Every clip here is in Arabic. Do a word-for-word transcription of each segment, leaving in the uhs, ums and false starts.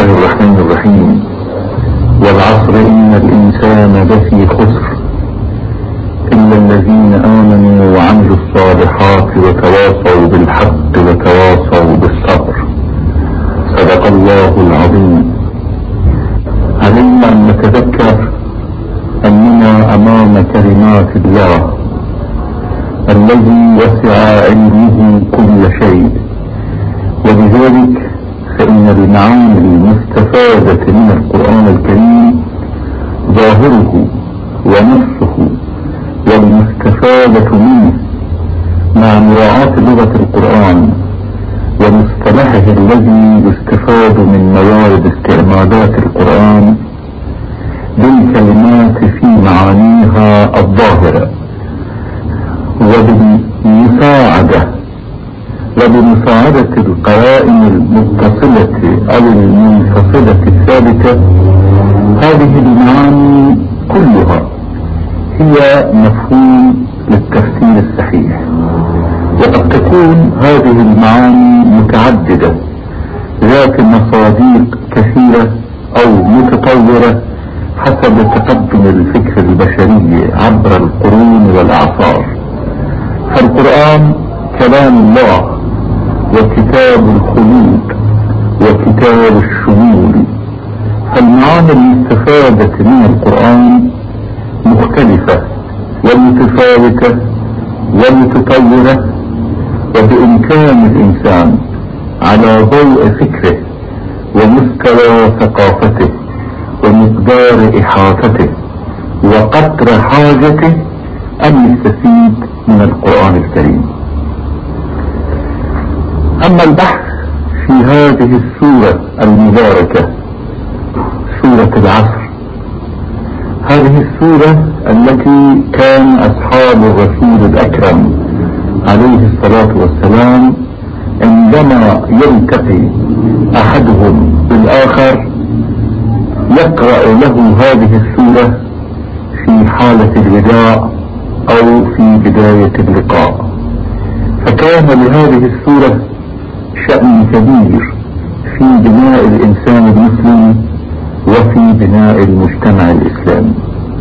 الله الرحمن الرحيم. والعصر إن الإنسان لفي خسر إلا الذين آمنوا وعملوا الصالحات وتواصوا بالحق وتواصوا بالصبر. صدق الله العظيم. علينا أن نتذكر أننا أمام كلمات الله الذي وسع علمه كل شيء، ولذلك فإن المعاني المستفادة من القرآن الكريم ظاهره ونصه والمستفادة منه مع مراعاة لغة القرآن ومصطلحه الذي يستفاد من موارد استعمالات القرآن بالكلمات في معانيها الظاهرة، وبالمساعدة وبمساعدة القرائن المتصلة أو المنفصلة الثابتة. هذه المعاني كلها هي مفهوم للتفسير الصحيح، وقد تكون هذه المعاني متعددة ذات مصادق كثيرة أو متطورة حسب تقدم الفكر البشري عبر القرون والأعصار. فالقرآن كلام الله وكتاب الخلود وكتاب الشمول، فالمعاني المستفادة من القرآن مختلفة ومتفاوتة ومتطورة، وبإمكان الإنسان على ضوء فكره ومستوى ثقافته ومقدار إحاطته وقدر حاجته أن يستفيد من القرآن الكريم. أما البحث في هذه السورة المباركة، سورة العصر، هذه السورة التي كان أصحاب الرسول الأكرم عليه الصلاة والسلام عندما يلتقي أحدهم بالآخر يقرأ له هذه السورة في حالة الوداع أو في بداية اللقاء، فكان لهذه السورة شأن كبير في بناء الإنسان المسلم وفي بناء المجتمع الإسلامي.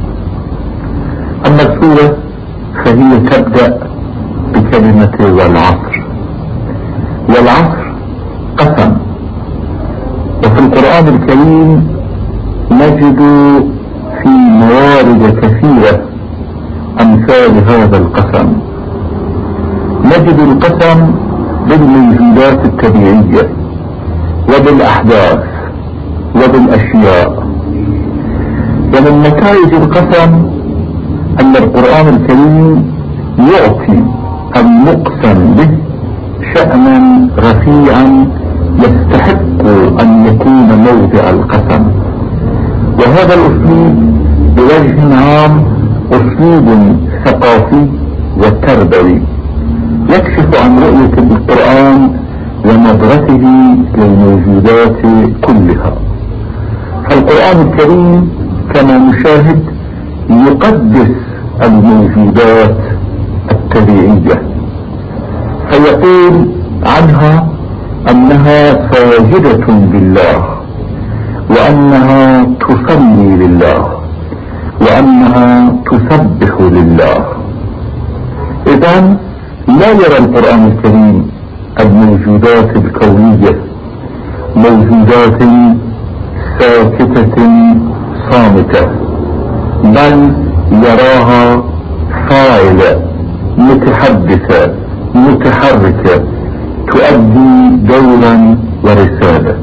أما السورة فهي تبدأ بكلمة والعصر، والعصر قسم، وفي القرآن الكريم نجد في موارد كثيرة أمثال هذا القسم. نجد القسم بالموجودات الطبيعية وبالأحداث وبالأشياء، ومن نتائج القسم أن القرآن الكريم يعطي المقسم به شأنا رفيعا يستحق أن يكون موضع القسم. وهذا الأسلوب بوجه عام أسلوب ثقافي وتربوي يكشف عن رؤية القرآن ونظرته للموجودات كلها. فالقرآن الكريم كما نشاهد يقدس الموجودات الطبيعية، فيقول عنها أنها ساجدة لله، وأنها تصلي لله، وأنها تسبح لله. إذن لا يرى القرآن الكريم الموجودات الكونية موجودات ساكتة صامتة، بل يراها فاعلة متحدثة متحركة تؤدي دورا ورسالة.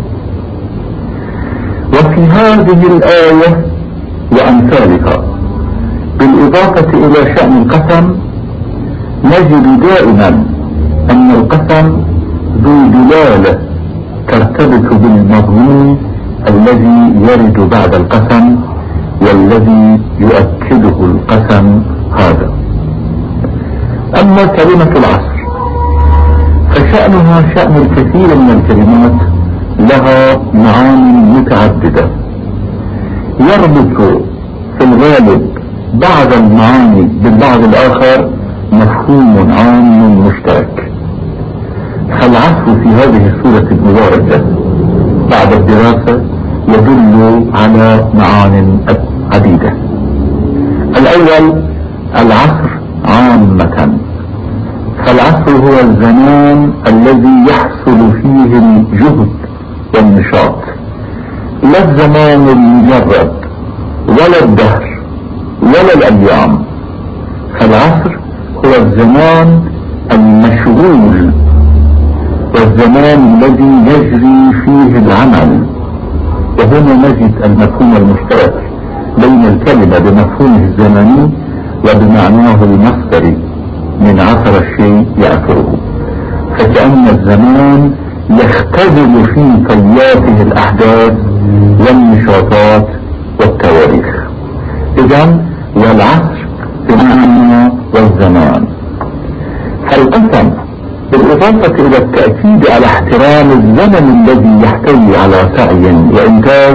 وفي هذه الآية وأمثالها بالإضافة إلى شأن القسم نجد دائما أن القسم ذو دلالة ترتبط بالمضمون الذي يرد بعد القسم والذي يؤكده القسم هذا. أما كلمة العصر فشأنها شأن الكثير من الكلمات لها معاني متعددة، يربط في الغالب بعض المعاني بالبعض الآخر مفهوم عام مشترك. فالعصر في هذه السورة المباركة بعد الدراسة يدل على معان عديدة. الأول العصر عامة، فالعصر هو الزمان الذي يحصل فيه الجهد والنشاط، لا الزمان المجرد ولا الدهر ولا الأيام. فالعصر هو الزمان المشغول والزمان الذي يجري فيه العمل. وهنا نجد المفهوم المشترك بين الكلمة بمفهومه الزمني وبمعناه المصدري من عصر الشيء يعثره، فكأن الزمان يختزل في طياته الأحداث والنشاطات والتواريخ. إذن والعصر بمعنى والزمان. فالقسم بالإضافة إلى التأكيد على احترام الزمن الذي يحتوي على سعي وإنتاج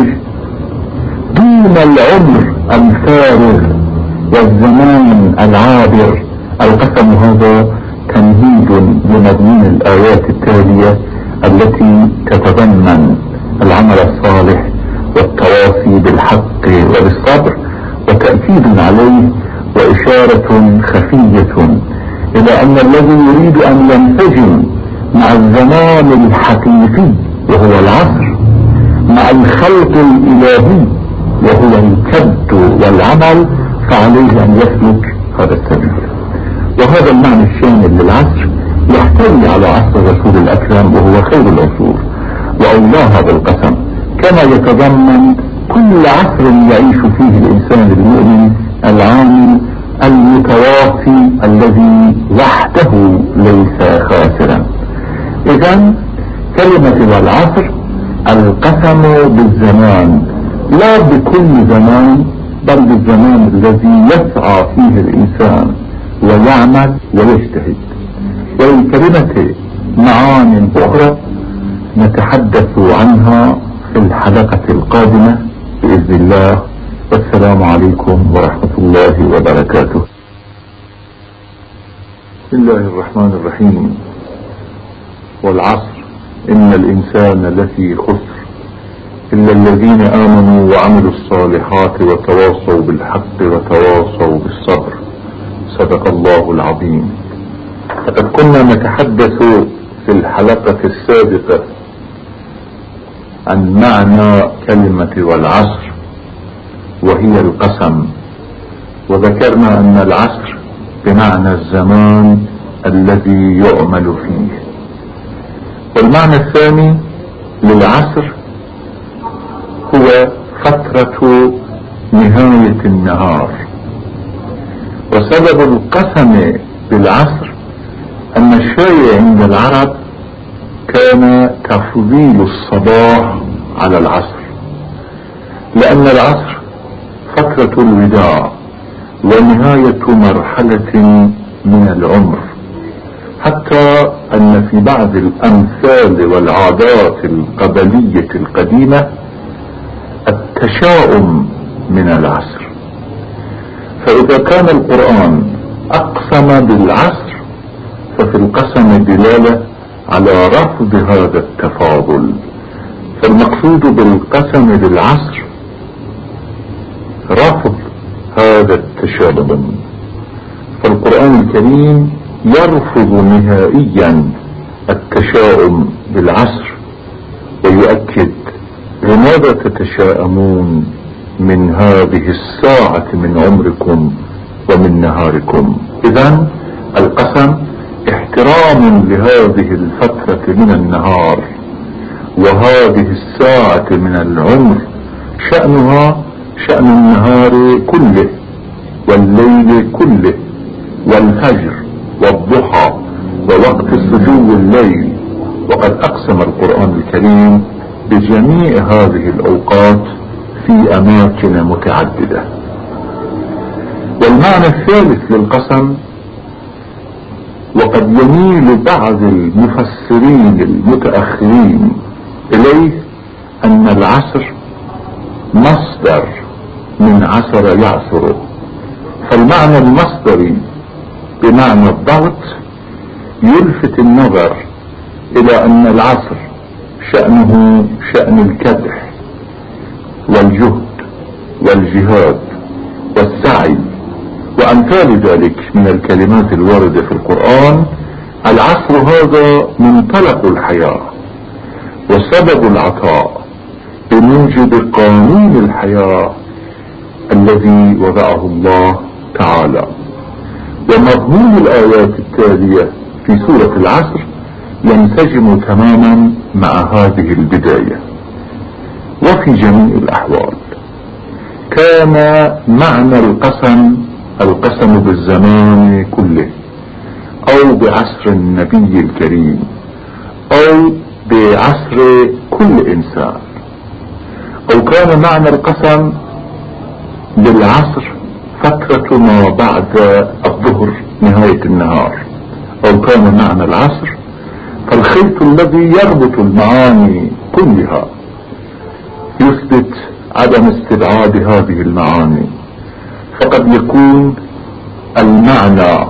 دون العمر الفارغ والزمان العابر، القسم هذا تمهيد لمضمون الآيات التالية التي تتضمن العمل الصالح والتواصي بالحق وبالصبر، وتأكيد عليه وإشارة خفية إلى أن الذي يريد أن ينسجم مع الزمان الحقيقي وهو العصر مع الخلق الإلهي وهو الكد والعمل، فعليه أن يسلك هذا السبيل. وهذا المعنى الشامل للعصر يحتوي على عصر الرسول الأكرم وهو خير العصور وأولاها بالقسم، كما يتضمن كل عصر يعيش فيه الإنسان المؤمن العامل المتواصي الذي وحده ليس خاسرا. إذن كلمة والعصر القسم بالزمان، لا بكل زمان بل بالزمان الذي يسعى فيه الإنسان ويعمل ويجتهد. وللكلمة معان أخرى نتحدث عنها في الحلقة القادمة بإذن الله. والسلام عليكم ورحمة الله وبركاته. بسم الله الرحمن الرحيم. والعصر إن الإنسان لفي خسر إلا الذين آمنوا وعملوا الصالحات وتواصوا بالحق وتواصوا بالصبر. صدق الله العظيم. لقد كنا نتحدث في الحلقة السابقة عن معنى كلمة والعصر وهي القسم، وذكرنا أن العصر بمعنى الزمان الذي يعمل فيه. والمعنى الثاني للعصر هو فترة نهاية النهار. وسبب القسم بالعصر أن الشائع عند العرب كان تفضيل الصباح على العصر، لأن العصر فترة الوداع ونهاية مرحلة من العمر، حتى أن في بعض الأمثال والعادات القبلية القديمة التشاؤم من العصر. فإذا كان القرآن أقسم بالعصر ففي القسم دلالة على رفض هذا التفاضل. فالمقصود بالقسم بالعصر رفض هذا التشاؤم. فالقرآن الكريم يرفض نهائيا التشاؤم بالعصر ويؤكد: لماذا تتشاءمون من هذه الساعة من عمركم ومن نهاركم؟ إذن القسم احترام لهذه الفترة من النهار وهذه الساعة من العمر، شأنها شأن النهار كله والليل كله والفجر والضحى ووقت السجود الليل. وقد أقسم القرآن الكريم بجميع هذه الأوقات في أماكن متعددة. والمعنى الثالث للقسم، وقد يميل بعض المفسرين المتأخرين إليه، أن العصر مصدر من عصر يعصر. فالمعنى المصدري بمعنى الضغط يلفت النظر إلى أن العصر شأنه شأن الكدح والجهد والجهاد والسعي وأمثال ذلك من الكلمات الواردة في القرآن. العصر هذا منطلق الحياة وسبب العطاء بموجب قانون الحياة الذي وضعه الله تعالى. ومضمون الآيات التالية في سورة العصر ينسجم تماما مع هذه البداية. وفي جميع الأحوال كان معنى القسم القسم بالزمان كله أو بعصر النبي الكريم أو بعصر كل إنسان، أو كان معنى القسم بالعصر فترة ما بعد الظهر نهاية النهار، أو كان معنى العصر فالخيط الذي يربط المعاني كلها يثبت عدم استبعاد هذه المعاني. فقد يكون المعنى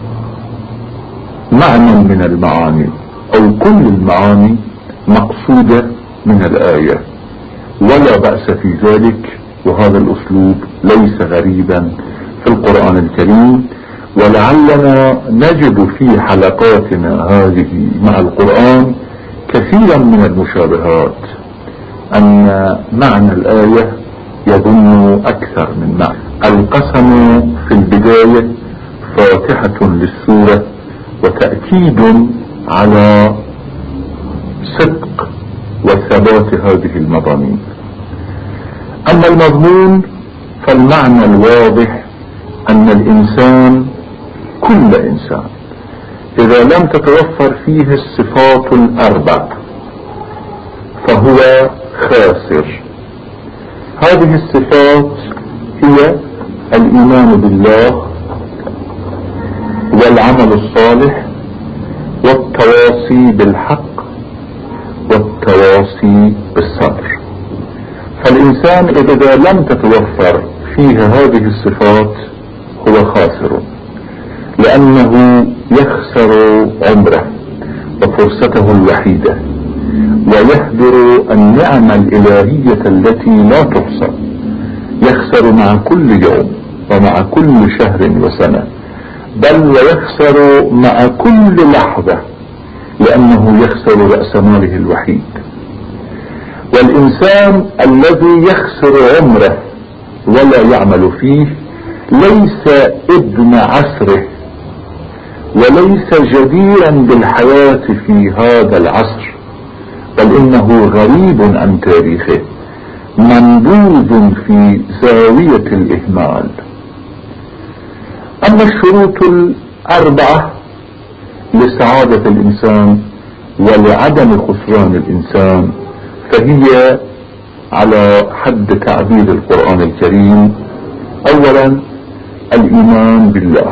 معنى من المعاني أو كل المعاني مقصودة من الآية، ولا بأس في ذلك، وهذا الأسلوب ليس غريبا في القرآن الكريم. ولعلنا نجد في حلقاتنا هذه مع القرآن كثيرا من المشابهات، أن معنى الآية يظن أكثر من معنى. القسم في البداية فاتحة للسورة وتأكيد على صدق وثبات هذه المضامين. أما المضمون فالمعنى الواضح أن الإنسان كل إنسان إذا لم تتوفر فيه الصفات الأربع فهو خاسر. هذه الصفات هي الإيمان بالله والعمل الصالح والتواصي بالحق والتواصي بالصبر. فالإنسان إذا لم تتوفر فيه هذه الصفات هو خاسر، لأنه يخسر عمره وفرصته الوحيدة، ويهدر النعم الإلهية التي لا تحصى. يخسر مع كل يوم ومع كل شهر وسنة، بل ويخسر مع كل لحظة، لأنه يخسر رأس ماله الوحيد. والإنسان الذي يخسر عمره ولا يعمل فيه ليس ابن عصره وليس جديرا بالحياة في هذا العصر، بل إنه غريب عن تاريخه، منبوذ في زاوية الإهمال. أما الشروط الأربعة لسعادة الإنسان ولعدم خسران الإنسان فهي على حد تعبير القرآن الكريم: أولا الإيمان بالله.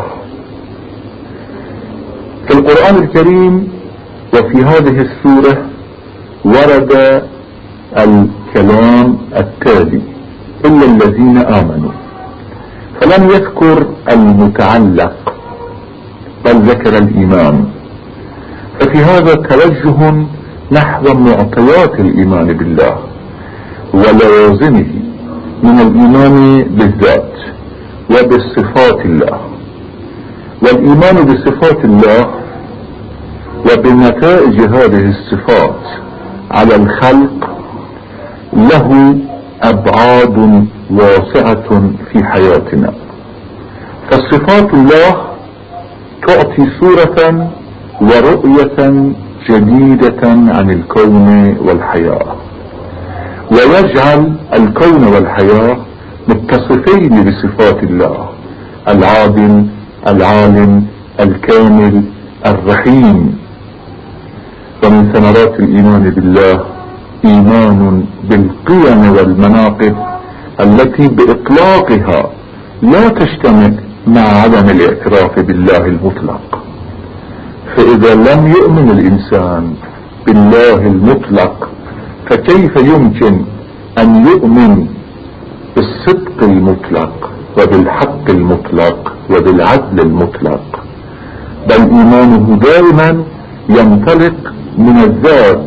في القرآن الكريم وفي هذه السورة ورد الكلام التالي: إلا الذين آمنوا، فلم يذكر المتعلق بل ذكر الإيمان. ففي هذا توجه نحو معطيات الإيمان بالله ولوازمه من الإيمان بالذات وبالصفات الله. والإيمان بصفات الله وبنتائج هذه الصفات على الخلق له أبعاد واسعة في حياتنا. فالصفات الله تعطي صورة ورؤية جديدة عن الكون والحياة، ويجعل الكون والحياة متصفين بصفات الله: العادل، العالم، الكامل، الرحيم. ومن ثمرات الإيمان بالله إيمان بالقيم والمناقب التي بإطلاقها لا تجتمع مع عدم الاعتراف بالله المطلق. فإذا لم يؤمن الإنسان بالله المطلق فكيف يمكن أن يؤمن بالصدق المطلق وبالحق المطلق وبالعدل المطلق؟ بل إيمانه دائما ينطلق من الذات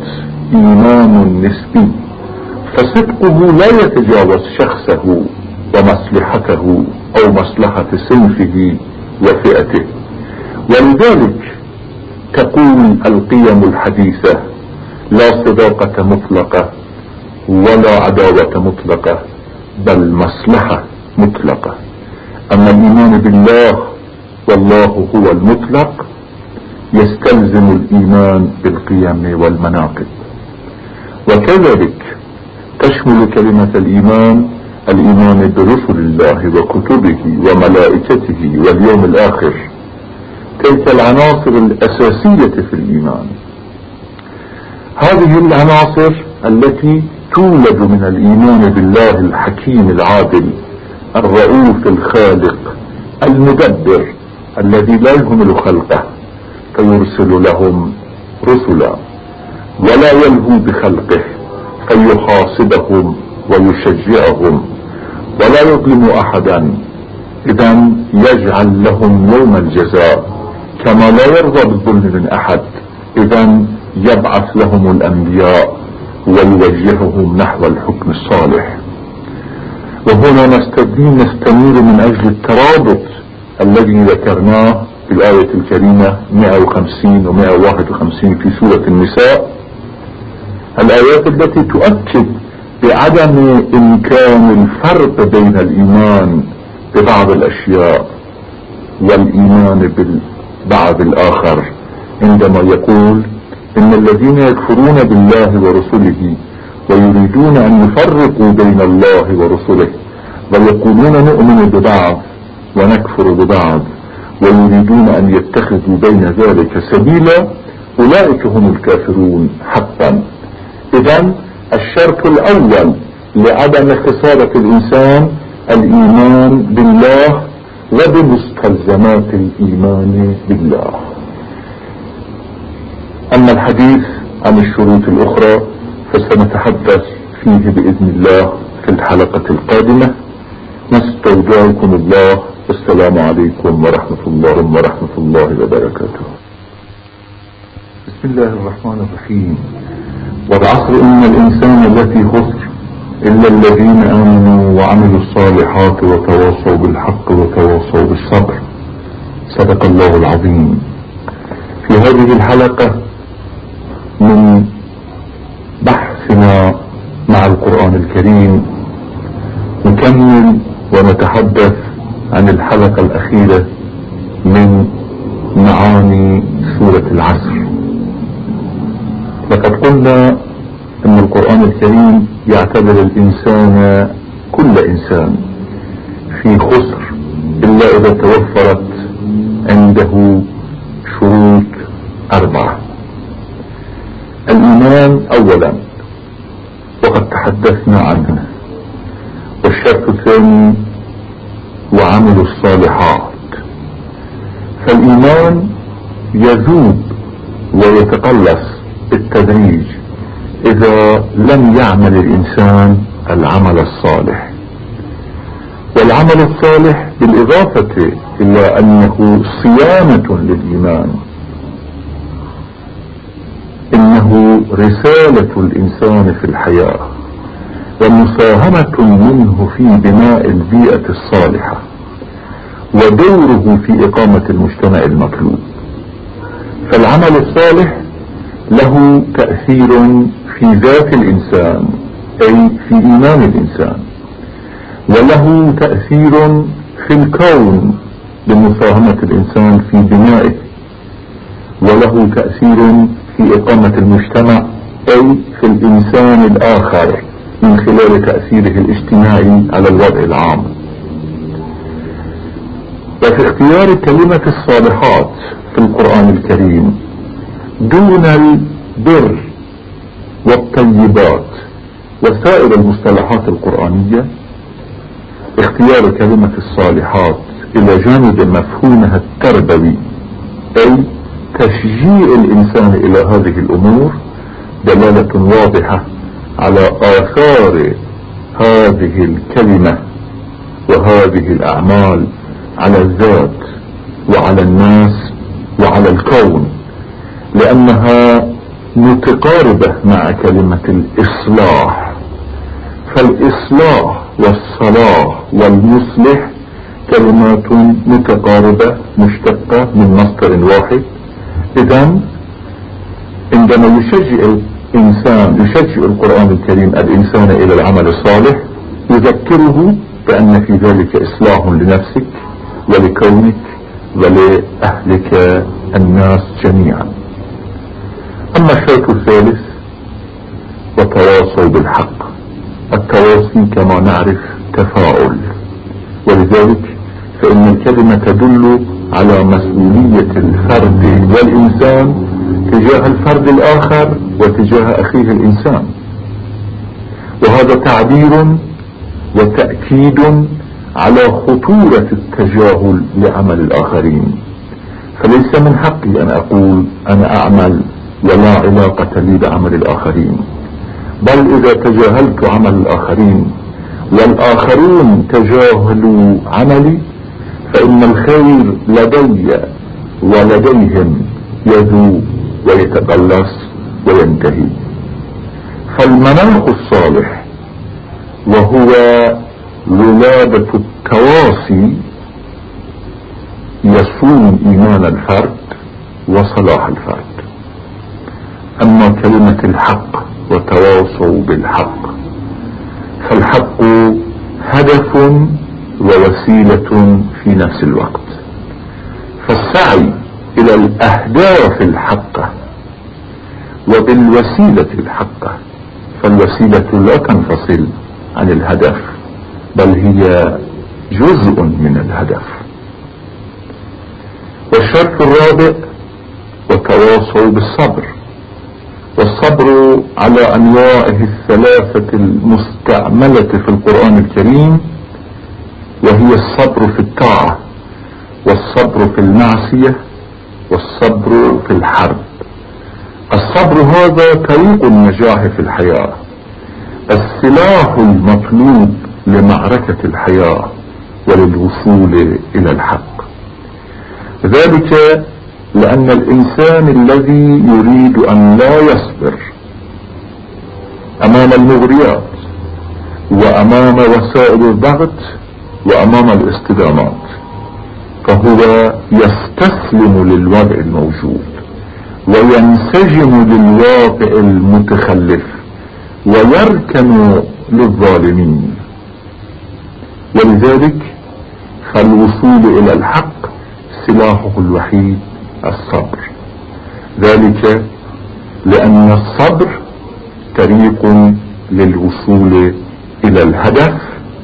إيمان نسبي، فصدقه لا يتجاوز شخصه ومصلحته أو مصلحة صنفه وفئته. ولذلك تقول القيم الحديثة: لا صداقة مطلقة ولا عداوة مطلقة، بل مصلحة مطلقة. أما الإيمان بالله والله هو المطلق يستلزم الإيمان بالقيم والمناقب. وكذلك تشمل كلمة الإيمان الإيمان برسل الله وكتبه وملائكته واليوم الآخر، تلك العناصر الأساسية في الإيمان. هذه العناصر التي تولد من الإيمان بالله الحكيم العادل الرؤوف الخالق المدبر الذي لا يهمل خلقه فيرسل لهم رسلا، ولا يلهو بخلقه فيحاسبهم ويشجعهم، ولا يظلم أحدا، إذا يجعل لهم يوم الجزاء، كما لا يرضى بالظلم من أحد، إذا يبعث لهم الأنبياء ويوجههم نحو الحكم الصالح. وهنا نستمر من أجل الترابط الذي ذكرناه في الآية الكريمة مئة وخمسين و مئة وواحد وخمسين في سورة النساء، الآيات التي تؤكد بعدم إمكان الفرق بين الإيمان ببعض الأشياء والإيمان بالبعض الآخر، عندما يقول: إن الذين يكفرون بالله ورسله ويريدون أن يفرقوا بين الله ورسله ويقولون نؤمن ببعض ونكفر ببعض ويريدون أن يتخذوا بين ذلك سبيلا، أولئك هم الكافرون حقا. إذن الشرط الأول لعدم خسارة الإنسان الإيمان بالله وبمستلزمات الإيمان بالله. أما الحديث عن الشروط الأخرى فسنتحدث فيه بإذن الله في الحلقة القادمة. نستودعكم الله، والسلام عليكم ورحمة الله ورحمة الله وبركاته. بسم الله الرحمن الرحيم. والعصر إن الإنسان التي خسر إلا الذين آمنوا وعملوا الصالحات وتواصوا بالحق وتواصوا بالصبر. صدق الله العظيم. في هذه الحلقة من بحثنا مع القرآن الكريم نكمل ونتحدث عن الحلقة الأخيرة من معاني سورة العصر. لقد قلنا أن القرآن الكريم يعتبر الإنسان كل إنسان في خسر إلا إذا توفرت عنده شروط أربعة. الإيمان أولا وقد تحدثنا عنه، والشرط الثاني وعمل الصالحات. فالإيمان يذوب ويتقلص بالتدريج إذا لم يعمل الإنسان العمل الصالح. والعمل الصالح بالإضافة إلى أنه صيانة للإيمان، إنه رسالة الإنسان في الحياة ومساهمة منه في بناء البيئة الصالحة ودوره في إقامة المجتمع المطلوب. فالعمل الصالح له تأثير في ذات الإنسان أي في إيمان الإنسان، وله تأثير في الكون بمساهمة الإنسان في بنائه، وله تأثير في إقامة المجتمع أي في الإنسان الآخر من خلال تأثيره الاجتماعي على الوضع العام. وفي اختيار كلمة الصالحات في القرآن الكريم دون البر والطيبات وسائر المصطلحات القرآنية، اختيار كلمة الصالحات إلى جانب مفهومها التربوي أي تشجيع الإنسان إلى هذه الأمور دلالة واضحة على آثار هذه الكلمة وهذه الأعمال على الذات وعلى الناس وعلى الكون، لأنها متقاربة مع كلمة الإصلاح، فالإصلاح والصلاح والمصلح كلمات متقاربة مشتقة من مصدر واحد. إذن عندما يشجع الإنسان يشجع القرآن الكريم الإنسان إلى العمل الصالح يذكره بأن في ذلك إصلاح لنفسك ولكونك ولأهلك الناس جميعا. أما الشرط الثالث وتواصوا بالحق. التواصي كما نعرف تفاعل، ولذلك فإن الكلمة تدل على مسؤولية الفرد والإنسان تجاه الفرد الآخر وتجاه أخيه الإنسان، وهذا تعبير وتأكيد على خطورة التجاهل لعمل الآخرين. فليس من حقي أن أقول أنا أعمل ولا علاقة لي بعمل الآخرين، بل إذا تجاهلت عمل الآخرين والآخرون تجاهلوا عملي فإن الخير لدي ولديهم يذوب ويتقلص وينتهي. فالمناخ الصالح وهو ولادة التواصي يصون إيمان الفرد وصلاح الفرد. أما كلمة الحق وتواصوا بالحق، فالحق هدف ووسيلة في نفس الوقت، فالسعي إلى الأهداف الحقة وبالوسيلة الحقة، فالوسيلة لا تنفصل عن الهدف بل هي جزء من الهدف. والشرط الرابع وتواصوا بالصبر. والصبر على أنواعه الثلاثة المستعملة في القرآن الكريم، وهي الصبر في الطاعة والصبر في المعصية والصبر في الحرب. الصبر هذا طريق النجاح في الحياة، السلاح المطلوب لمعركة الحياة وللوصول إلى الحق. ذلك لأن الإنسان الذي يريد أن لا يصبر أمام المغريات وأمام وسائل الضغط وأمام الاصطدامات فهو يستسلم للوضع الموجود وينسجم للواقع المتخلف ويركن للظالمين. ولذلك فالوصول إلى الحق سلاحه الوحيد الصبر، ذلك لأن الصبر طريق للوصول إلى الهدف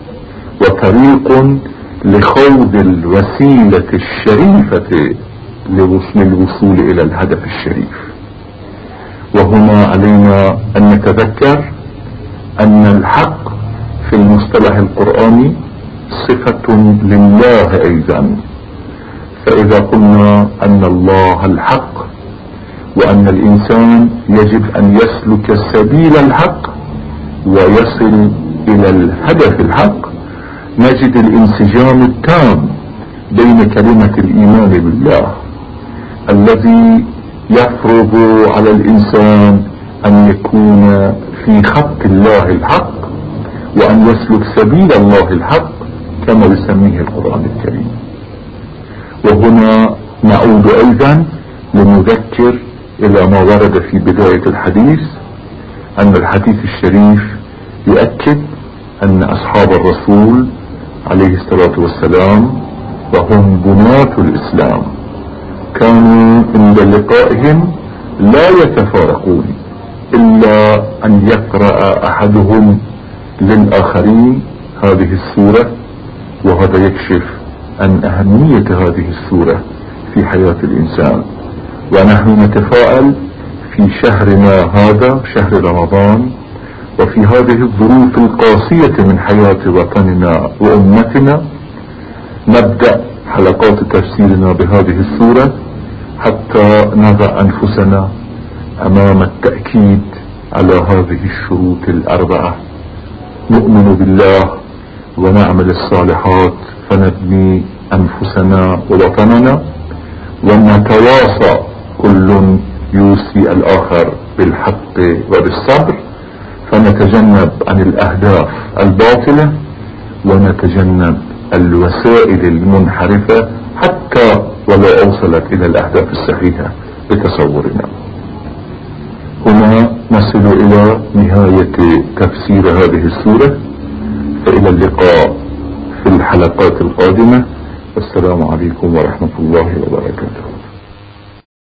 وطريق لخوض الوسيلة الشريفة للوصول إلى الهدف الشريف. وهنا علينا أن نتذكر أن الحق في المصطلح القرآني صفة لله أيضا. فإذا قلنا أن الله الحق وأن الإنسان يجب أن يسلك سبيل الحق ويصل إلى الهدف الحق، نجد الانسجام التام بين كلمة الإيمان بالله الذي يفرض على الإنسان أن يكون في خط الله الحق وأن يسلك سبيل الله الحق كما يسميه القرآن الكريم. وهنا نعود أيضا لنذكر إلى ما ورد في بداية الحديث، أن الحديث الشريف يؤكد أن أصحاب الرسول عليه الصلاة والسلام وهم بناة الإسلام كانوا عند لقائهم لا يتفارقون إلا أن يقرأ أحدهم للآخرين هذه السورة، وهذا يكشف عن أهمية هذه السورة في حياة الإنسان. ونحن نتفائل في شهرنا هذا شهر رمضان وفي هذه الظروف القاسية من حياة وطننا وأمتنا نبدأ حلقات تفسيرنا بهذه السورة حتى نضع أنفسنا أمام التأكيد على هذه الشروط الأربعة: نؤمن بالله ونعمل الصالحات فنبني أنفسنا ووطننا، ونتواصى كل يوصي الآخر بالحق وبالصبر، فنتجنب عن الأهداف الباطلة ونتجنب الوسائل المنحرفة حتى ولو أوصلت إلى الأهداف الصحيحة بتصورنا. هنا نصل إلى نهاية تفسير هذه السورة، فإلى اللقاء في الحلقات القادمة. السلام عليكم ورحمة الله وبركاته.